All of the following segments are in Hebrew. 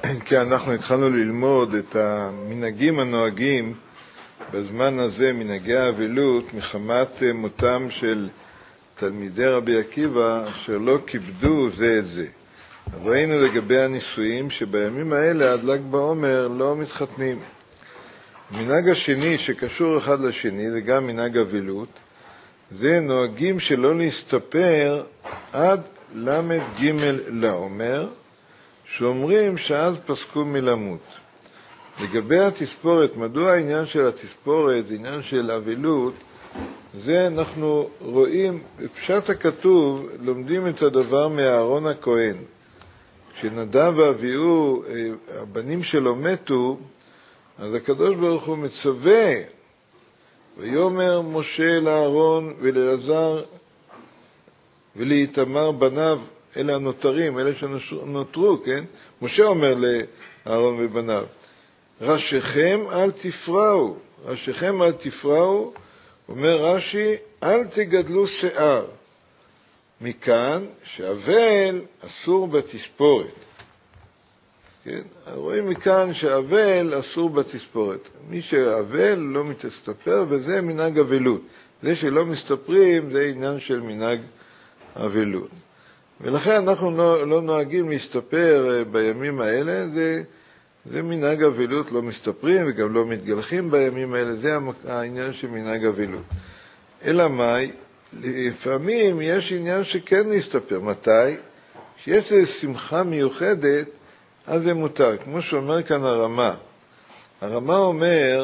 כי אנחנו התחלנו ללמוד את המנהגים הנוהגים בזמן הזה, מנהגי האבלות, מחמת מותם של תלמידי רבי עקיבא אשר לא כיבדו זה את זה. אז ראינו לגבי הנישואים שבימים האלה עד ל"ג בעומר לא מתחתנים. המנהג השני שקשור אחד לשני זה גם מנהג אבלות, זה נוהגים שלא להסתפר עד ל"ג לעומר, שאומרים שאז פסקו מלמות. לגבי התספורת, מדוע העניין של התספורת זה עניין של אבלות? זה אנחנו רואים, בפשט הכתוב, לומדים את הדבר מאהרון הכהן. כשנדב ואביהו, הבנים שלו מתו, אז הקדוש ברוך הוא מצווה, ויאמר משה לאהרון ולאלעזר ולאיתמר בניו, אלה הנותרים, אלה שנותרו, כן? משה אומר לאהרון ובניו, ראשיכם אל תפרעו, ראשיכם אל תפרעו, אומר רש"י, אל תגדלו שיער. מכאן שאבל אסור בתספורת. כן? רואים מכאן שאבל אסור בתספורת. מי שאבל לא מתסתפר, וזה מנהג אבלות. זה שלא מסתפרים זה עניין של מנהג אבלות. ולכן אנחנו לא נוהגים להסתפר בימים האלה, זה מנהג אבלות, לא מסתפרים וגם לא מתגלחים בימים האלה, זה העניין של מנהג אבלות. אלא מאי? לפעמים יש עניין שכן להסתפר. מתי? כשיש שמחה מיוחדת, אז זה מותר. כמו שאומר כאן הרמה. הרמה אומר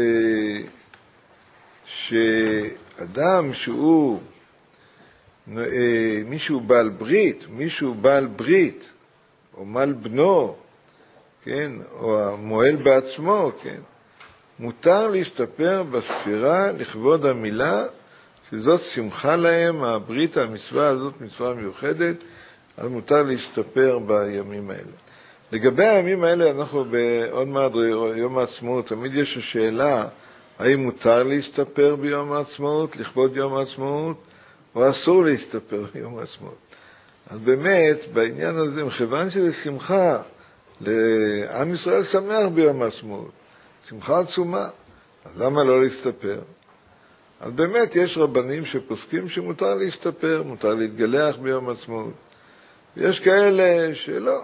שאדם שהוא מישהו בעל ברית, או מל בנו, כן, או המועל בעצמו, כן, מותר להסתפר בספירה לכבוד המילה, שזאת שמחה להם, הברית, המצווה הזאת, מצווה מיוחדת, אז מותר להסתפר בימים האלה. לגבי הימים האלה, אנחנו בעוד מעט יום העצמאות, תמיד יש השאלה, האם מותר להסתפר ביום העצמאות, לכבוד יום העצמאות, או אסור להסתפר ביום העצמאות. אז באמת, בעניין הזה, מכיוון שזה שמחה, לעם ישראל שמח ביום העצמאות, שמחה עצומה, אז למה לא להסתפר? אז באמת יש רבנים שפוסקים שמותר להסתפר, מותר להתגלח ביום העצמאות. יש כאלה שלא.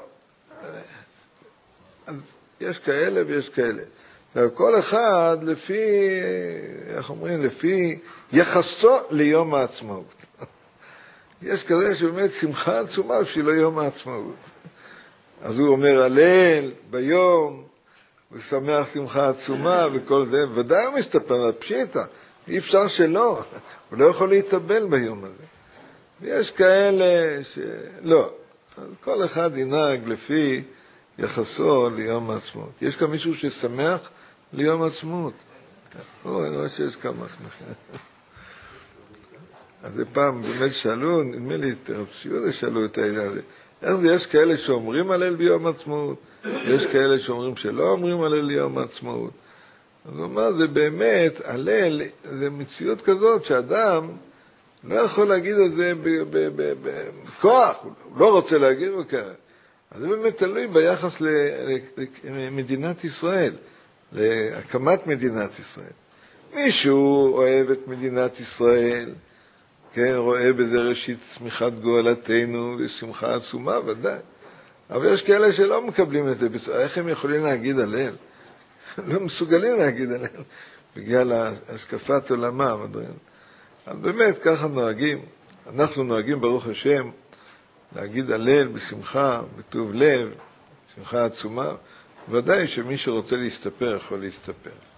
אז יש כאלה ויש כאלה. וכל אחד לפי, איך אומרים, לפי יחסו ליום העצמאות. יש כזה שבאמת שמחה עצומה בשביל יום העצמאות. אז הוא אומר הלל ביום, הוא שמח שמחה עצומה וכל זה, ודאי הוא מסתפר, פשיטה, אי אפשר שלא, הוא לא יכול להתאבל ביום הזה. ויש כאלה שלא, אז כל אחד ינהג לפי יחסו ליום העצמאות. יש כאן מישהו ששמח ליום העצמאות? אני רואה שיש כמה שמחים. אז פעם באמת שאלו, נדמה לי, רב ציודה שאלו את העניין הזה. איך זה, יש כאלה שאומרים הלל ביום העצמאות, יש כאלה שאומרים שלא אומרים הלל ביום העצמאות. אז הוא אומר, זה באמת, הלל, זה מציאות כזאת שאדם לא יכול להגיד את זה בכוח, הוא לא רוצה להגיד וכאלה. אז זה באמת תלוי ביחס למדינת ישראל, להקמת מדינת ישראל. מישהו אוהב את מדינת ישראל, כן, רואה בזה ראשית צמיחת גואלתנו ושמחה עצומה, ודאי. אבל יש כאלה שלא מקבלים את זה, איך הם יכולים להגיד הלל? לא מסוגלים להגיד הלל, בגלל השקפת עולמם. אז באמת ככה נוהגים, אנחנו נוהגים ברוך השם, להגיד הלל בשמחה, בטוב לב, שמחה עצומה, ודאי שמי שרוצה להסתפר יכול להסתפר.